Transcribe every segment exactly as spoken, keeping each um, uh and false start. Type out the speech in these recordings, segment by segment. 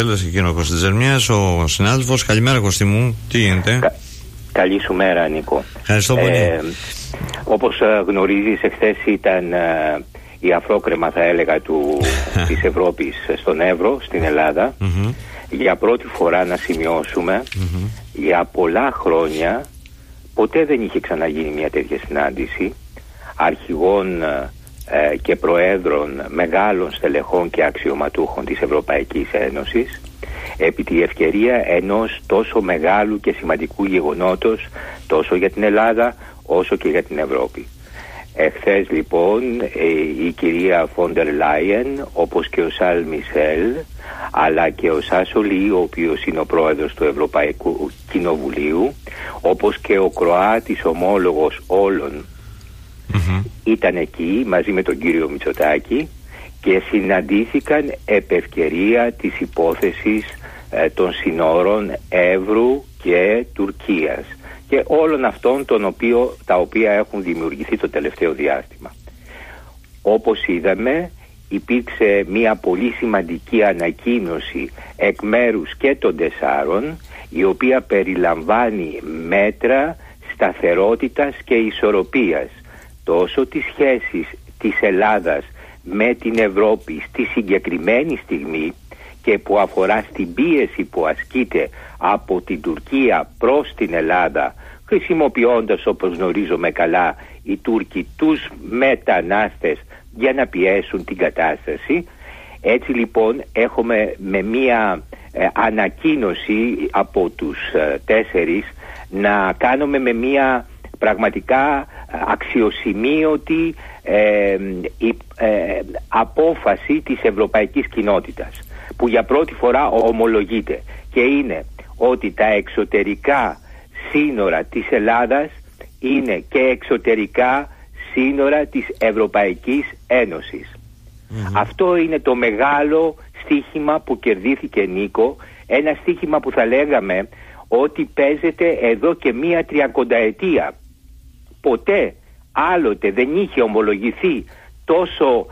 Έλας εκείνο Κωστή Τζερμιάς, ο συνάδελφος. Καλημέρα Κωστή μου, τι γίνεται? Κα... Καλή σου μέρα Νίκο. Ευχαριστώ πολύ. Ε, όπως γνωρίζεις, εχθές ήταν ε, η αφρόκρεμα, θα έλεγα, του, της Ευρώπης στον Εύρο, στην Ελλάδα. Mm-hmm. Για πρώτη φορά να σημειώσουμε, mm-hmm. για πολλά χρόνια ποτέ δεν είχε ξαναγίνει μια τέτοια συνάντηση αρχηγών ε, και προέδρων μεγάλων στελεχών και αξιωματούχων της Ευρωπαϊκής Ένωσης επί τη ευκαιρία ενός τόσο μεγάλου και σημαντικού γεγονότος τόσο για την Ελλάδα όσο και για την Ευρώπη. Εχθές λοιπόν η κυρία Φόντερ Λάιεν, όπως και ο Σαρλ Μισελ, αλλά και ο Σάσολη, ο οποίος είναι ο πρόεδρος του Ευρωπαϊκού Κοινοβουλίου, όπως και ο Κροάτης ομόλογος όλων, mm-hmm. ήταν εκεί μαζί με τον κύριο Μητσοτάκη και συναντήθηκαν επ' ευκαιρία της υπόθεσης ε, των συνόρων Εύρου και Τουρκίας και όλων αυτών των οποίο, τα οποία έχουν δημιουργηθεί το τελευταίο διάστημα. Όπως είδαμε, υπήρξε μια πολύ σημαντική ανακοίνωση εκ μέρους και των τεσσάρων, η οποία περιλαμβάνει μέτρα σταθερότητας και ισορροπίας τόσο τις σχέσεις της Ελλάδας με την Ευρώπη στη συγκεκριμένη στιγμή και που αφορά στην πίεση που ασκείται από την Τουρκία προς την Ελλάδα, χρησιμοποιώντας, όπως γνωρίζουμε καλά, οι Τούρκοι τους μετανάστες για να πιέσουν την κατάσταση. Έτσι λοιπόν έχουμε με μία ε, ανακοίνωση από τους ε, τέσσερις να κάνουμε με μία πραγματικά αξιοσημείωτη ε, ε, απόφαση της ευρωπαϊκής κοινότητας, που για πρώτη φορά ομολογείται, και είναι ότι τα εξωτερικά σύνορα της Ελλάδας είναι και εξωτερικά σύνορα της Ευρωπαϊκής Ένωσης. Mm-hmm. Αυτό είναι το μεγάλο στοίχημα που κερδίθηκε, Νίκο, ένα στοίχημα που θα λέγαμε ότι παίζεται εδώ και μία τριακονταετία. Ποτέ άλλοτε δεν είχε ομολογηθεί τόσο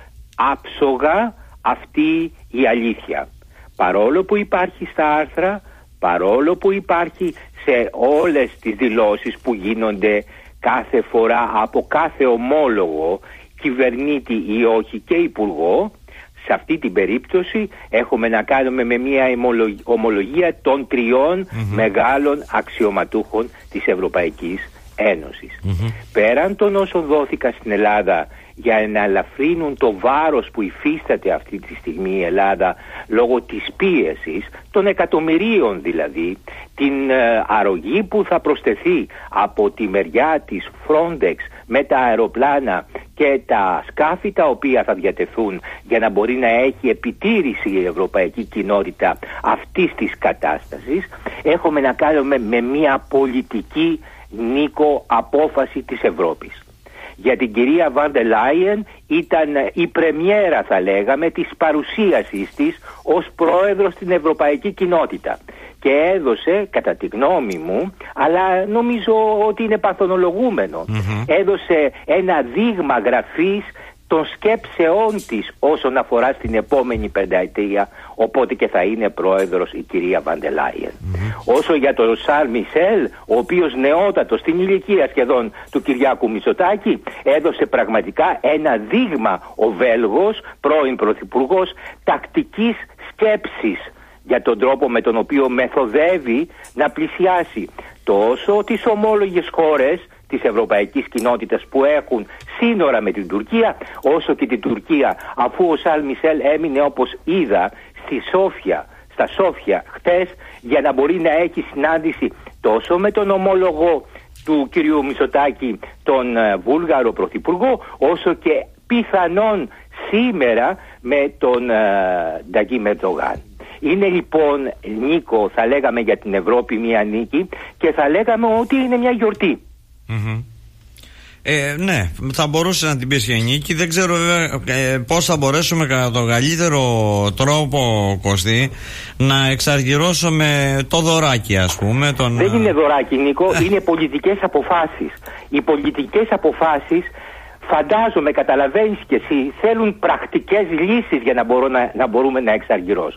άψογα αυτή η αλήθεια. Παρόλο που υπάρχει στα άρθρα, παρόλο που υπάρχει σε όλες τις δηλώσεις που γίνονται κάθε φορά από κάθε ομόλογο, κυβερνήτη ή όχι και υπουργό, σε αυτή την περίπτωση έχουμε να κάνουμε με μια ομολογία των τριών mm-hmm. μεγάλων αξιωματούχων της Ευρωπαϊκής Ένωσης. Mm-hmm. Πέραν των όσων δόθηκαν στην Ελλάδα για να ελαφρύνουν το βάρος που υφίσταται αυτή τη στιγμή η Ελλάδα λόγω της πίεσης των εκατομμυρίων, δηλαδή την ε, αρρωγή που θα προσθεθεί από τη μεριά της Frontex με τα αεροπλάνα και τα σκάφη τα οποία θα διατεθούν για να μπορεί να έχει επιτήρηση η ευρωπαϊκή κοινότητα αυτής της κατάστασης, έχουμε να κάνουμε με μια πολιτική, Νίκο, απόφαση της Ευρώπης. Για την κυρία Βάντερ Λάιεν ήταν η πρεμιέρα, θα λέγαμε, της παρουσίασης της ως πρόεδρος στην ευρωπαϊκή κοινότητα και έδωσε, κατά τη γνώμη μου, αλλά νομίζω ότι είναι παθολογούμενο, mm-hmm. έδωσε ένα δείγμα γραφής των σκέψεών της όσον αφορά στην επόμενη πενταετία, οπότε και θα είναι πρόεδρος η κυρία Βάντερ Λάιεν. Mm-hmm. Όσο για τον Σαρλ Μισελ, ο οποίος νεότατος στην ηλικία σχεδόν του Κυριάκου Μητσοτάκη, έδωσε πραγματικά ένα δείγμα, ο Βέλγος πρώην πρωθυπουργός, τακτικής σκέψης για τον τρόπο με τον οποίο μεθοδεύει να πλησιάσει τόσο τις ομόλογες χώρες της ευρωπαϊκής κοινότητας που έχουν σύνορα με την Τουρκία, όσο και την Τουρκία, αφού ο Σαρλ Μισελ έμεινε, όπως είδα, στη Σόφια, στα Σόφια χτες, για να μπορεί να έχει συνάντηση τόσο με τον ομόλογο του κυρίου Μητσοτάκη, τον uh, Βούλγαρο πρωθυπουργό, όσο και πιθανόν σήμερα με τον uh, Νταγκί Μερντογάν. Είναι λοιπόν, Νίκο, θα λέγαμε για την Ευρώπη μια νίκη και θα λέγαμε ότι είναι μια γιορτή. Mm-hmm. Ε, ναι, θα μπορούσε να την πεις και νίκη. Δεν ξέρω βέβαια ε, πώς θα μπορέσουμε κατά τον καλύτερο τρόπο, Κωστή, να εξαργυρώσουμε το δωράκι, ας πούμε. Τον... Δεν είναι δωράκι, Νίκο, είναι πολιτικές αποφάσεις. Οι πολιτικές αποφάσεις, φαντάζομαι, καταλαβαίνεις και εσύ, θέλουν πρακτικές λύσεις για να, μπορώ να, να μπορούμε να εξαργυρώσουμε.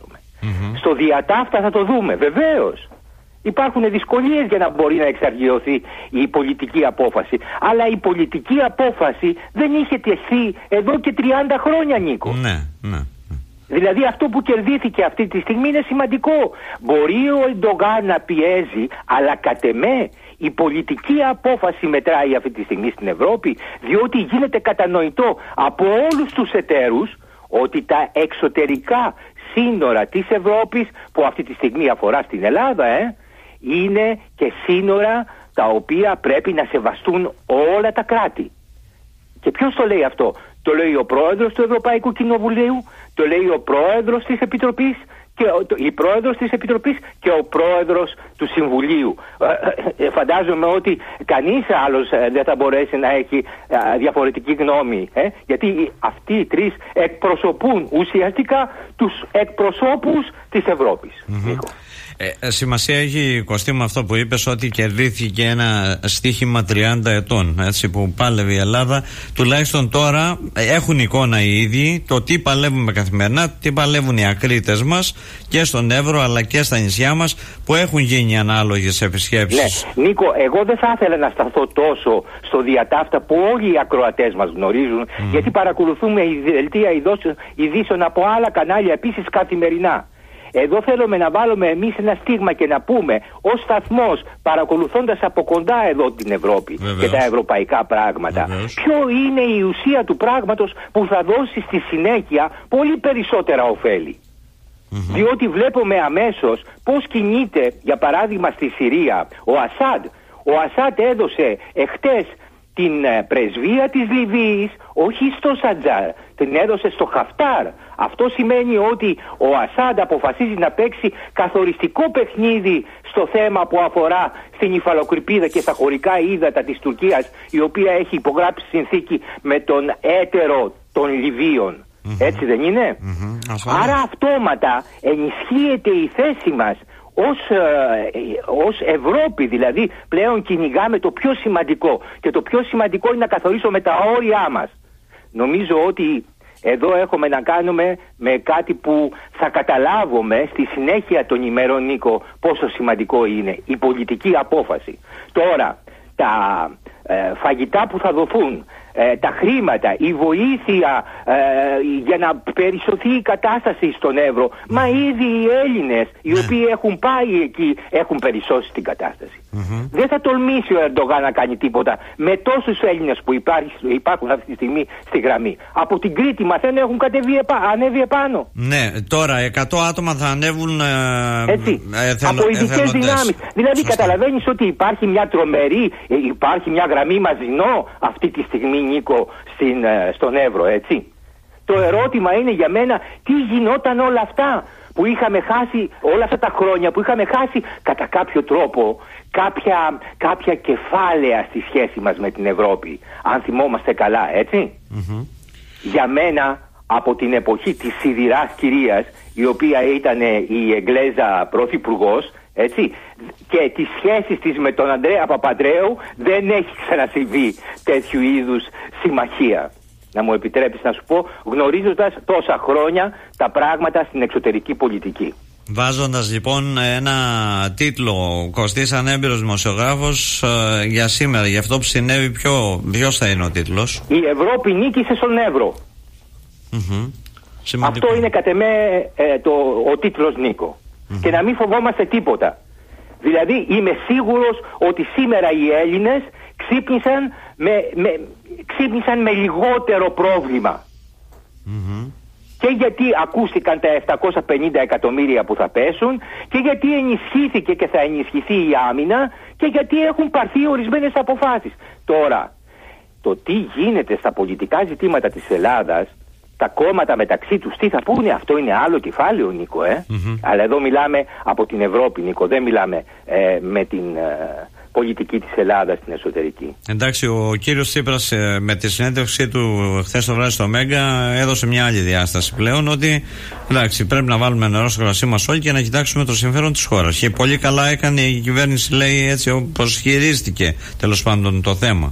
Mm-hmm. Στο διατάφτα θα το δούμε, βεβαίως. Υπάρχουν δυσκολίες για να μπορεί να εξαργυρωθεί η πολιτική απόφαση. Αλλά η πολιτική απόφαση δεν είχε τεθεί εδώ και τριάντα χρόνια, Νίκο. Ναι, ναι. Δηλαδή αυτό που κερδίθηκε αυτή τη στιγμή είναι σημαντικό. Μπορεί ο Ερντογάν να πιέζει, αλλά κατ' εμέ η πολιτική απόφαση μετράει αυτή τη στιγμή στην Ευρώπη, διότι γίνεται κατανοητό από όλους τους εταίρους ότι τα εξωτερικά σύνορα της Ευρώπης, που αυτή τη στιγμή αφορά στην Ελλάδα, ε, είναι και σύνορα τα οποία πρέπει να σεβαστούν όλα τα κράτη. Και ποιος το λέει αυτό? Το λέει ο πρόεδρος του Ευρωπαϊκού Κοινοβουλίου, το λέει ο πρόεδρος της Επιτροπής, και ο, η πρόεδρος της Επιτροπής και ο πρόεδρος του Συμβουλίου. Ε, ε, φαντάζομαι ότι κανείς άλλος ε, δεν θα μπορέσει να έχει ε, διαφορετική γνώμη, ε, γιατί αυτοί οι τρεις εκπροσωπούν ουσιαστικά τους εκπροσώπους της Ευρώπης. Mm-hmm. Ε, σημασία έχει, Κωστή μου, αυτό που είπες, ότι κερδίθηκε ένα στοίχημα τριάντα ετών, έτσι, που πάλευε η Ελλάδα. Τουλάχιστον τώρα έχουν εικόνα οι ίδιοι το τι παλεύουμε καθημερινά, τι παλεύουν οι ακρίτες μας και στον Εύρο αλλά και στα νησιά μας, που έχουν γίνει ανάλογες επισκέψεις. Ναι, Νίκο, εγώ δεν θα ήθελα να σταθώ τόσο στο διατάφτα που όλοι οι ακροατές μας γνωρίζουν, mm. γιατί παρακολουθούμε η δελτία ειδήσεων από άλλα κανάλια επίσης καθημερινά. Εδώ θέλουμε να βάλουμε εμείς ένα στίγμα και να πούμε ως σταθμός, παρακολουθώντας από κοντά εδώ την Ευρώπη, βεβαίως, και τα ευρωπαϊκά πράγματα, βεβαίως, ποιο είναι η ουσία του πράγματος που θα δώσει στη συνέχεια πολύ περισσότερα ωφέλη. Mm-hmm. Διότι βλέπουμε αμέσως πώς κινείται, για παράδειγμα στη Συρία, ο Ασάντ. Ο Ασάντ έδωσε εχτες την πρεσβεία της Λιβύης, όχι στο Σατζάρ, την έδωσε στο Χαφτάρ. Αυτό σημαίνει ότι ο Ασάντ αποφασίζει να παίξει καθοριστικό παιχνίδι στο θέμα που αφορά στην υφαλοκρηπίδα και στα χωρικά ύδατα της Τουρκίας, η οποία έχει υπογράψει συνθήκη με τον έτερο των Λιβύων. Mm-hmm. Έτσι δεν είναι? Mm-hmm. Άρα αυτόματα ενισχύεται η θέση μας ως, ε, ως Ευρώπη, δηλαδή πλέον κυνηγάμε το πιο σημαντικό, και το πιο σημαντικό είναι να καθορίσουμε τα όρια μας. Νομίζω ότι εδώ έχουμε να κάνουμε με κάτι που θα καταλάβουμε στη συνέχεια των ημερών, Νίκο, πόσο σημαντικό είναι η πολιτική απόφαση. Τώρα, τα ε, φαγητά που θα δοθούν, ε, τα χρήματα, η βοήθεια ε, για να περισσωθεί η κατάσταση στον Εύρο, μα ήδη οι Έλληνες οι οποίοι έχουν πάει εκεί έχουν περισσώσει την κατάσταση. Mm-hmm. Δεν θα τολμήσει ο Ερντογάν να κάνει τίποτα με τόσους Έλληνες που υπάρχει, υπάρχουν αυτή τη στιγμή στη γραμμή. Από την Κρήτη μαθαίνω έχουν κατεβεί επά, ανέβει επάνω. Ναι, τώρα εκατό άτομα θα ανέβουν ε, έτσι, ε, θελο, από ειδικές δυνάμεις. Δηλαδή σωστά, καταλαβαίνεις ότι υπάρχει μια τρομερή, υπάρχει μια γραμμή μαζινό αυτή τη στιγμή, Νίκο, στην, στον Εύρο, έτσι. Το ερώτημα είναι για μένα τι γινόταν όλα αυτά που είχαμε χάσει, όλα αυτά τα χρόνια που είχαμε χάσει κατά κάποιο τρόπο κάποια, κάποια κεφάλαια στη σχέση μας με την Ευρώπη, αν θυμόμαστε καλά, έτσι. Mm-hmm. Για μένα, από την εποχή της σιδηράς κυρίας, η οποία ήταν η Εγγλέζα πρωθυπουργός, έτσι, και τις σχέσεις της με τον Ανδρέα Παπαντρέου, δεν έχει ξανασυμβεί τέτοιου είδους συμμαχία. Να μου επιτρέπεις να σου πω, γνωρίζοντας τόσα χρόνια τα πράγματα στην εξωτερική πολιτική. Βάζοντας λοιπόν ένα τίτλο, Κωστής ανέμπειρος δημοσιογράφος, ε, για σήμερα, για αυτό που συνέβη, ποιο, ποιος θα είναι ο τίτλος? Η Ευρώπη νίκησε στον Εύρο. Mm-hmm. Αυτό είναι κατ' εμέ ε, το, ο τίτλος, Νίκο. Mm-hmm. Και να μην φοβόμαστε τίποτα. Δηλαδή είμαι σίγουρος ότι σήμερα οι Έλληνες ξύπνησαν με, με, ξύπνησαν με λιγότερο πρόβλημα. Mm-hmm. Και γιατί ακούστηκαν τα επτακόσια πενήντα εκατομμύρια που θα πέσουν, και γιατί ενισχύθηκε και θα ενισχυθεί η άμυνα, και γιατί έχουν πάρθει ορισμένες αποφάσεις. Τώρα, το τι γίνεται στα πολιτικά ζητήματα της Ελλάδας, τα κόμματα μεταξύ τους τι θα πούνε, αυτό είναι άλλο κεφάλαιο, Νίκο, ε? Mm-hmm. Αλλά εδώ μιλάμε από την Ευρώπη, Νίκο, δεν μιλάμε ε, με την ε, πολιτική της Ελλάδας στην εσωτερική. Εντάξει, ο κύριος Τσίπρας ε, με τη συνέντευξή του χθες το βράδυ στο Μέγκα έδωσε μια άλλη διάσταση πλέον, ότι εντάξει, πρέπει να βάλουμε νερό στο κρασί μας όλοι και να κοιτάξουμε το συμφέρον της χώρας. Και πολύ καλά έκανε η κυβέρνηση, λέει, έτσι όπως χειρίστηκε τέλος πάντων το θέμα.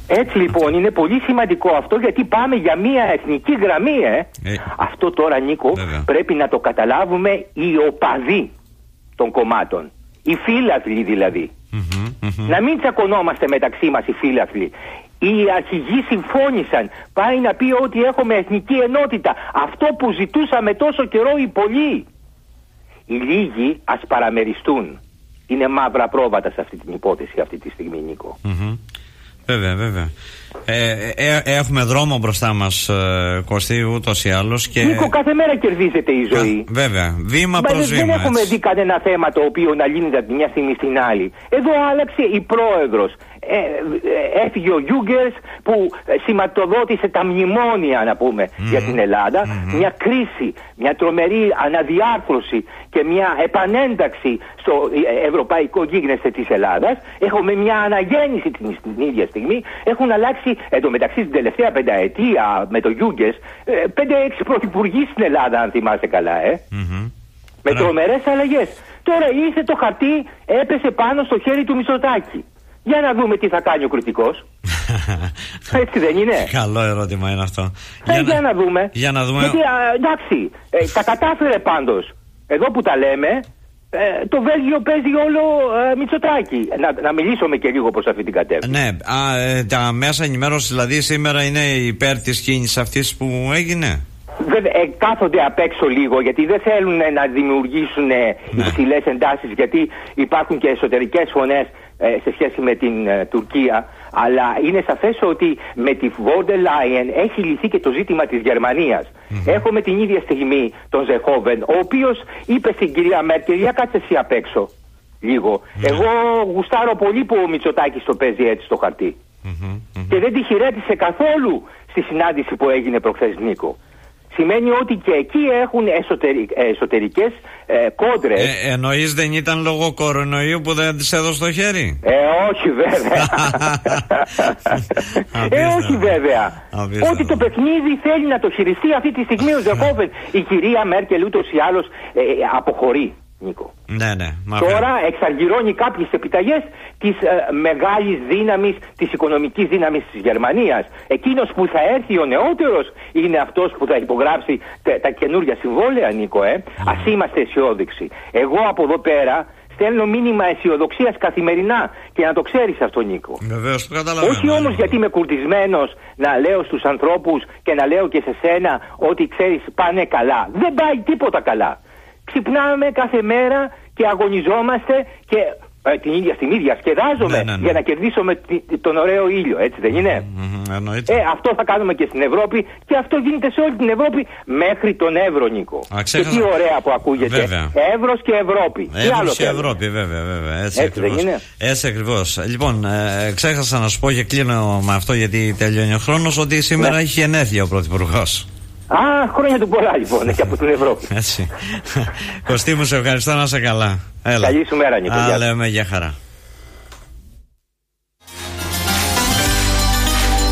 Έτσι λοιπόν είναι πολύ σημαντικό αυτό, γιατί πάμε για μια εθνική γραμμή ε. Ε. Αυτό τώρα, Νίκο, βέβαια, πρέπει να το καταλάβουμε οι οπαδοί των κομμάτων, οι φίλαθλοι δηλαδή. Mm-hmm, mm-hmm. Να μην τσακωνόμαστε μεταξύ μας οι φίλαθλοι. Οι αρχηγοί συμφώνησαν. Πάει να πει ότι έχουμε εθνική ενότητα. Αυτό που ζητούσαμε τόσο καιρό οι πολλοί. Οι λίγοι ας παραμεριστούν. Είναι μαύρα πρόβατα σε αυτή την υπόθεση αυτή τη στιγμή, Νίκο. Mm-hmm. Βέβαια, βέβαια. Ε, ε, έχουμε δρόμο μπροστά μας, ε, Κωστή, ούτως ή άλλως. Και... Νίκο, κάθε μέρα κερδίζεται η ζωή. Κα, βέβαια, βήμα προς βήμα. Δεν έχουμε έτσι δει κανένα θέμα το οποίο να λύνεται από τη μια στιγμή στην άλλη. Εδώ άλλαξε η πρόεδρος. Ε, ε, έφυγε ο Γιούγκερς που σηματοδότησε τα μνημόνια, να πούμε, mm-hmm. για την Ελλάδα. Mm-hmm. Μια κρίση, μια τρομερή αναδιάρθρωση και μια επανένταξη στο ευρωπαϊκό γίγνεσθε της Ελλάδας. Έχουμε μια αναγέννηση την, την ίδια στιγμή. Έχουν αλλάξει εντωμεταξύ την τελευταία πενταετία με το Γιούγκερς πέντε-έξι πρωθυπουργοί στην Ελλάδα, αν θυμάστε καλά, ε. Mm-hmm. Με τρομερές αλλαγές. Τώρα ήρθε το χαρτί, έπεσε πάνω στο χέρι του Μητσοτάκη. Για να δούμε τι θα κάνει ο κριτικός. Έτσι δεν είναι? Καλό ερώτημα είναι αυτό. Ε, για, για να δούμε. Για να δούμε. Γιατί, α, εντάξει, ε, τα κατάφερε πάντως. Εδώ που τα λέμε, ε, το Βέλγιο παίζει όλο ε, Μητσοτάκη. Να, να μιλήσουμε και λίγο προς αυτή την κατεύθυνση. Ναι, α, ε, τα μέσα ενημέρωση δηλαδή σήμερα είναι υπέρ της κίνησης αυτής που έγινε. Βέβαια, ε, κάθονται απ' έξω λίγο, γιατί δεν θέλουν ε, να δημιουργήσουν ε, ναι. υψηλές εντάσεις, γιατί υπάρχουν και εσωτερικές φωνές ε, σε σχέση με την ε, Τουρκία. Αλλά είναι σαφές ότι με τη Von der Leyen έχει λυθεί και το ζήτημα της Γερμανίας. Mm-hmm. Έχουμε την ίδια στιγμή τον Ζεχόβεν, ο οποίος είπε στην κυρία Μέρκελ, για κάτσε εσύ απ' έξω λίγο. Mm-hmm. Εγώ γουστάρω πολύ που ο Μητσοτάκης το παίζει έτσι στο χαρτί. Mm-hmm. Mm-hmm. Και δεν τη χειρέτησε καθόλου στη συνάντηση που έγινε προχθές, Νίκο. Σημαίνει ότι και εκεί έχουν εσωτερικ, εσωτερικές ε, κόντρες. Ε, εννοείς δεν ήταν λόγω κορονοϊού που δεν της έδωσε το χέρι? Ε, όχι βέβαια. ε, όχι βέβαια. Απίστευτο. Ότι το παιχνίδι θέλει να το χειριστεί αυτή τη στιγμή ο Ζεχόβεν. Η κυρία Μέρκελ ούτως ή άλλως ε, αποχωρεί, Νίκο. Ναι, ναι. Τώρα εξαργυρώνει κάποιες επιταγές της ε, μεγάλης δύναμης, της οικονομικής δύναμης της Γερμανίας. Εκείνος που θα έρθει ο νεότερος είναι αυτός που θα υπογράψει τα, τα καινούργια συμβόλαια, Νίκο, ε. Mm. Ας είμαστε αισιόδοξοι. Εγώ από εδώ πέρα στέλνω μήνυμα αισιοδοξίας καθημερινά και να το ξέρεις αυτό, Νίκο. Βεβαίως, το καταλαβαίνω. Όχι όμως γιατί είμαι κουρτισμένος να λέω στους ανθρώπους και να λέω και σε σένα ότι ξέρεις πάνε καλά. Δεν πάει τίποτα καλά. Ξυπνάμε κάθε μέρα και αγωνιζόμαστε και ε, την ίδια στιγμή διασκεδάζομαι ναι, ναι, ναι. για να κερδίσουμε τον ωραίο ήλιο, έτσι δεν είναι? Mm-hmm, ε, αυτό θα κάνουμε και στην Ευρώπη και αυτό γίνεται σε όλη την Ευρώπη μέχρι τον Εύρο, Νίκο. Α, και τι ωραία που ακούγεται. Βέβαια. Εύρος και Ευρώπη. Εύρος και Ευρώπη, βέβαια, βέβαια. Έτσι, έτσι ακριβώς. Δεν είναι? Έτσι ακριβώς. Λοιπόν, ε, ξέχασα να σου πω και κλείνω με αυτό γιατί τελειώνει ο χρόνος, ότι σήμερα ναι. έχει γενέθλια ο Πρωθυπουργός. Α, χρόνια του πολλά λοιπόν και από την Ευρώπη. Έτσι. Κωστή μου, σε ευχαριστώ, να είσαι καλά. Έλα. Καλή σου μέρα, Νίκο. Α, λέμε για χαρά.